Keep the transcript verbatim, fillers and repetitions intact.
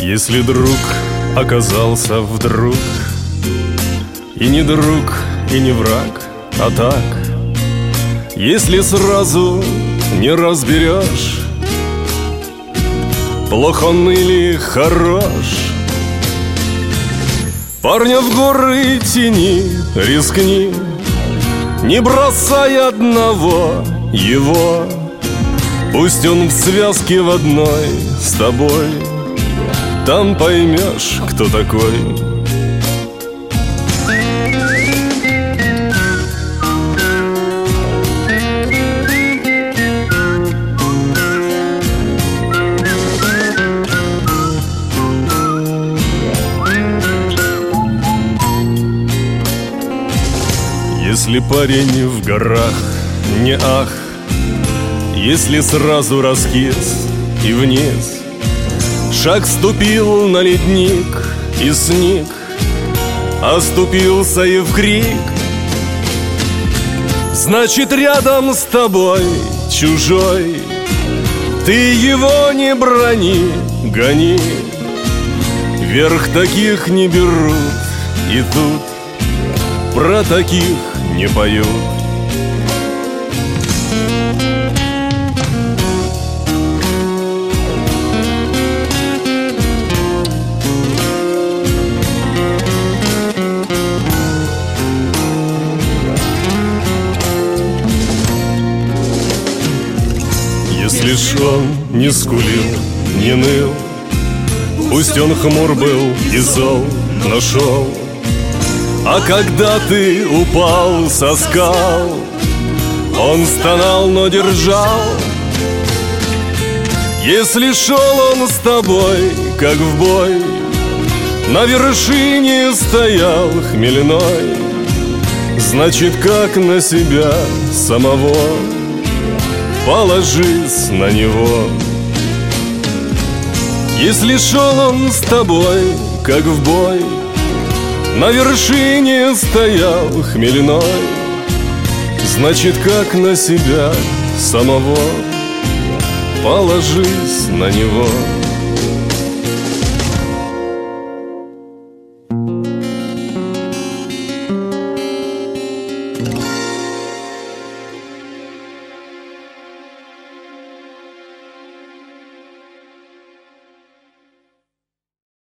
Если друг оказался вдруг и не друг, и не враг, а так, если сразу не разберешь, плох он или хорош, парня в горы тяни, рискни, не бросай одного его. Пусть он в связке в одной с тобой, там поймешь, кто такой. Если парень в горах не ах, если сразу раскис и вниз, шаг ступил на ледник и сник, оступился и в крик, значит рядом с тобой чужой, ты его не брони, гони. Вверх таких не берут, и тут про таких не поют. Если ж он не скулил, не ныл, пусть он хмур был и зол, но шел. А когда ты упал со скал, он стонал, но держал. Если шел он с тобой, как в бой, на вершине стоял хмельной, значит, как на себя самого, положись на него. Если шел он с тобой, как в бой, на вершине стоял хмельной, значит, как на себя самого, положись на него.